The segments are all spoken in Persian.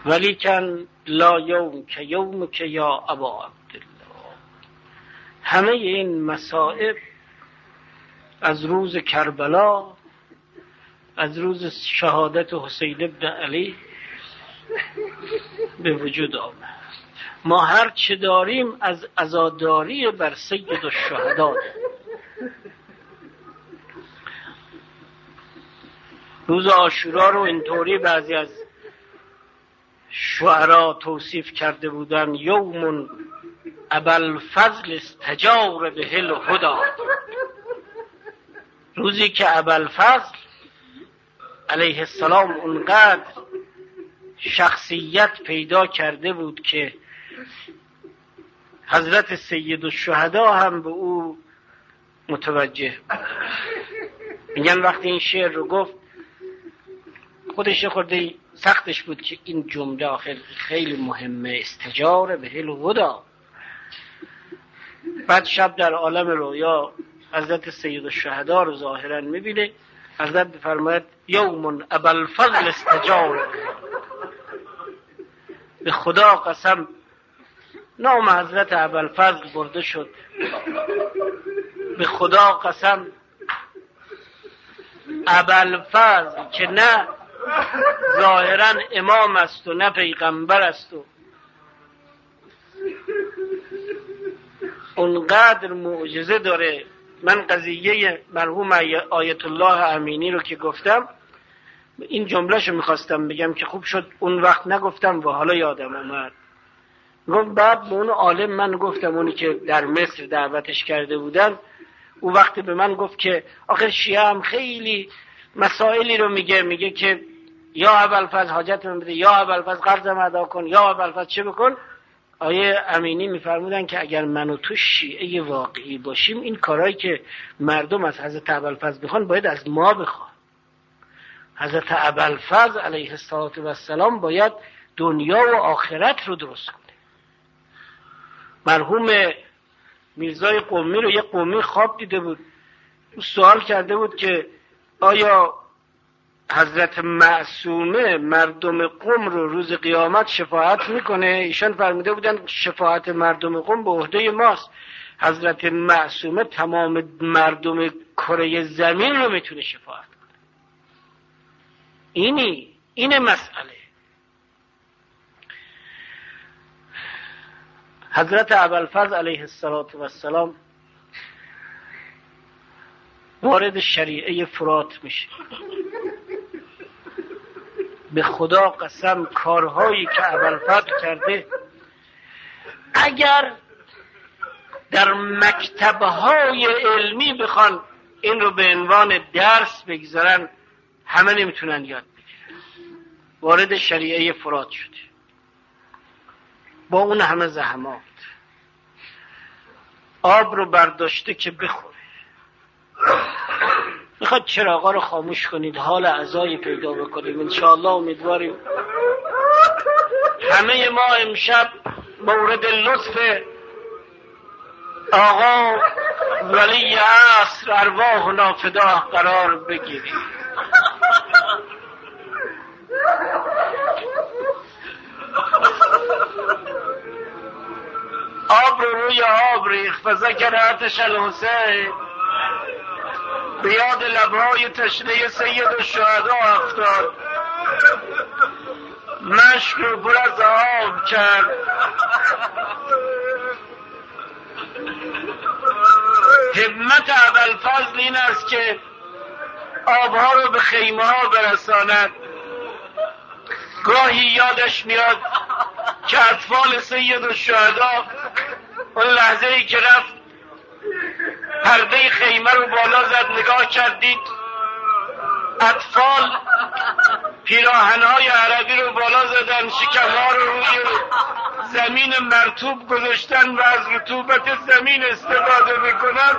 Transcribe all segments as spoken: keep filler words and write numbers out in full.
ولیکن لا یوم که یوم که یا ابا عبدالله. همه این مصائب از روز کربلا، از روز شهادت حسین ابن علی به وجود آمد. ما هر چه داریم از عزاداری بر سید الشهدا. روز عاشورا رو اینطوری بعضی از شعرا توصیف کرده بودن: یوم ابوالفضل استجار به الهدی. روزی که ابوالفضل علیه السلام اونقدر شخصیت پیدا کرده بود که حضرت سید الشهدا هم به او متوجه. میگن وقتی این شعر رو گفت خودش خورده سختش بود که این جمله آخر خیلی مهمه، استجاره به الهدی. بعد شب در عالم رویا حضرت سید الشهدا رو ظاهرا میبینه. حضرت بفرماید یوم ابوالفضل استجار. به خدا قسم نام حضرت ابوالفضل برده شد. به خدا قسم ابوالفضل که نه ظاهرا امام است و نه پیغمبر است و اونقدر معجزه داره. من قضیه مرحوم آیت الله امینی رو که گفتم، این جملهشو میخواستم بگم که خوب شد اون وقت نگفتم و حالا یادم اومد. گفت بعد به اون عالم من گفتم، اونی که در مصر دعوتش کرده بودن، اون وقت به من گفت که آخر شیعه هم خیلی مسائلی رو میگه، میگه که یا ابوالفضل حاجت من بده، یا ابوالفضل قرضم ادا کن، یا ابوالفضل چه بکن. آیه امینی میفرمودن که اگر من و تو شیعه واقعی باشیم، این کارهایی که مردم از حضرت ابوالفضل بخوان باید از ما بخوان. حضرت ابوالفضل علیه السلام باید دنیا و آخرت رو درست کنه. مرحوم میرزای قمی رو یه قمی خواب دیده بود، سوال کرده بود که آیا حضرت معصومه مردم قم رو روز قیامت شفاعت میکنه؟ ایشان فرموده بودن شفاعت مردم قم به عهده ماست. حضرت معصومه تمام مردم کره زمین رو میتونه شفاعت کنه. اینی این مسئله. حضرت ابوالفضل علیه السلام وارد شریعه فرات میشه. به خدا قسم کارهایی که ابوالفضل کرده اگر در مکتبهای علمی بخوان این رو به عنوان درس بگذارن همه نمیتونن یاد بگیرن. وارد شریعه فرات شده با اون همه زحمات، آب رو برداشته که بخوره. میخواد چراغا رو خاموش کنید، حال عزایی پیدا بکنیم. انشاءالله امیدواریم همه ما امشب مورد لطف آقا ولی عصر ارواح نافداه قرار بگیریم. آب رو روی آب ریخت فذکر آتش الحسین، به یاد لبهای تشنه سید الشهدا افتاد. مشک رو پر از آب کرد. همت ابوالفضل این است که آبها رو به خیمه ها برساند. گاهی یادش میاد که اطفال سید الشهدا اون لحظه ای که رفت پرده خیمه رو بالا زد، نگاه کردید اطفال پیراهنهای عربی رو بالا زدن، شکمها رو روی زمین مرطوب گذاشتن و از رطوبت زمین استفاده میکنن.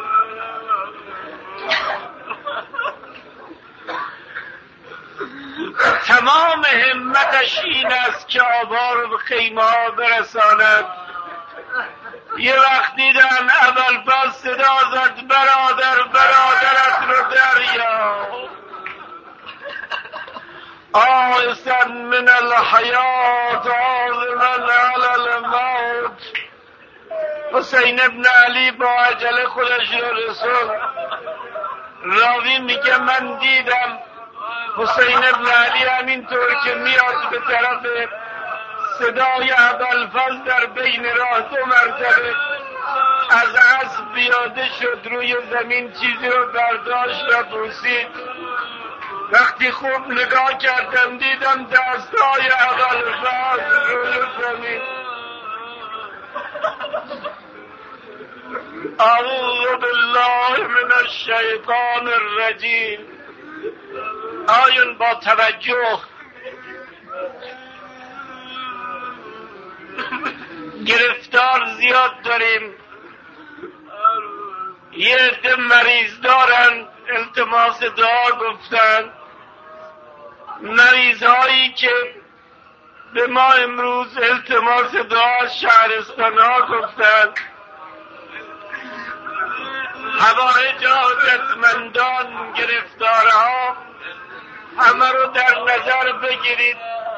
تمام همتش این است که آبها رو به خیمه ها برساند. یه وقت دیدن ابوالفضل صدا زد برادر برادرت رو دریا. آئسا من الحیات عازما علی الموت. حسین ابن علی با عجله خودش رو رسول. راوی میگه من دیدم حسین ابن علی همینطور که میاد به طرف صدای ابوالفضل در بین راه دو مرتبه از اسب پیاده شد، روی زمین چیزی رو برداشت و بوسید. وقتی خوب نگاه کردم دیدم دستای ابوالفضل روی زمین. اعوذ بالله من الشیطان الرجیم. آیون با توجه گرفتار زیاد داریم. یه عده مریض دارن، التماس دعا گفتن. مریض هایی که به ما امروز التماس دعا شهرستان ها گفتن، حوائج حاجتمندان گرفتارها همه رو در نظر بگیرید.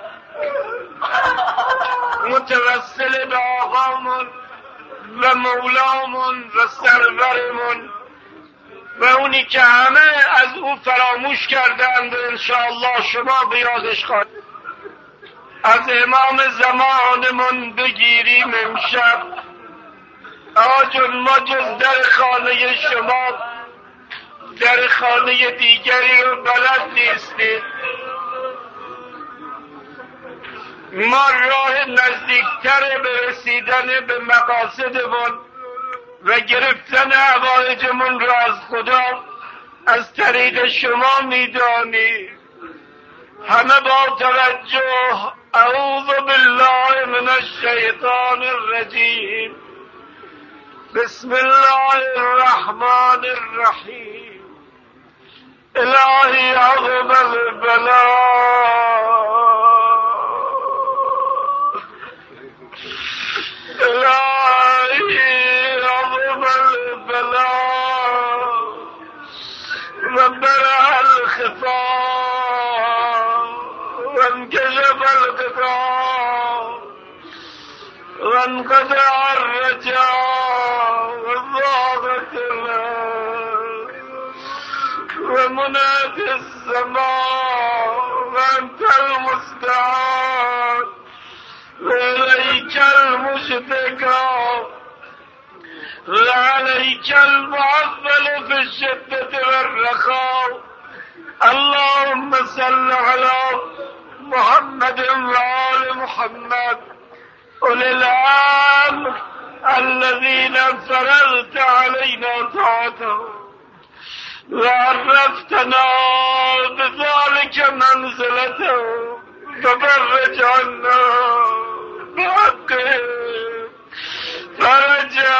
متوسل به آقامون و مولامون و سرورمون و اونی که همه از او فراموش کردند و انشاءالله شما به یادش خواهید. از امام زمانمون بگیریم امشب. آجون ما جز در خانه شما در خانه دیگری رو بلد نیستیم. ما راه نزدیکتر به رسیدن به مقاصدمون و گرفتن حوائجمون را از خدا از طریق شما میدانی. همه با توجه. اعوذ بالله من الشیطان الرجیم. بسم الله الرحمن الرحیم. الهی عظم البلاء، الهی عظم البلاء و برع الخفاء و انکشف الغطاء و انقطع الرجاء و ضاقت الارض و منعت السماء و انت المستعان و الیک المشتکا و علیک المعول فی الشدة والرخاء. اللهم صل علی محمد و آل محمد أولي الأمر الذين فرضت علينا طاعتهم وعرفتنا بذلك منزلتهم ففرج عنا بحقهم فرجا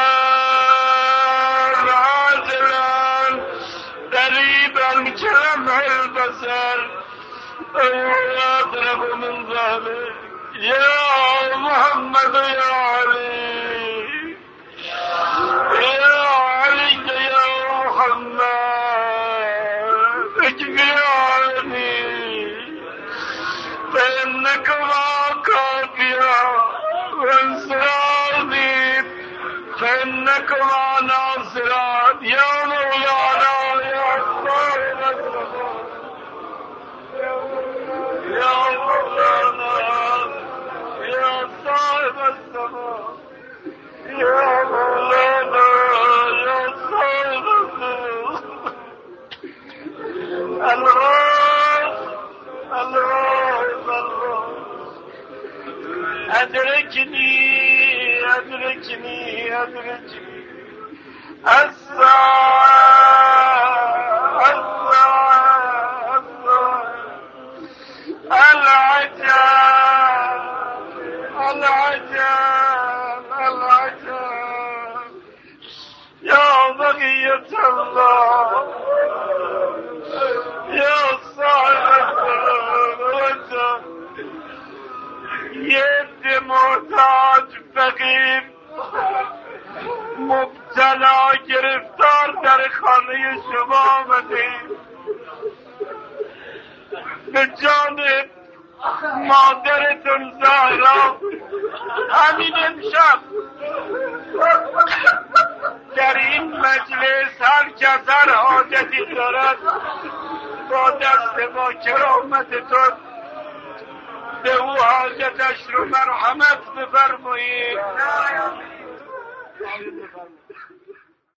عاجلا قريبا كلمح البصر أو أقرب من ذلك. يا محمد يا علي يا علي يا محمد اجبر عني فإنك واقفيا وانصراني فإنك مع ناصرات. يا مولانا يا صاحب الزمان يا مولانا يا صاحب السماء يا مولانا يا صاحب السماء. الغاث الغاث الغاث أدركني أدركني أدركني الساعة الساعة العجاب العجاب العجاب. يا بقية الله يا صاحب الوجه يد محتاج فقیر مبتلا گرفتار در خانه شما آمدیم. به جان مادرتون زهرا همین امشب در این مجلس هر کس هر حاجتی دارد با دست با کرامتتون به او حاجتش رو مرحمت بفرمایید.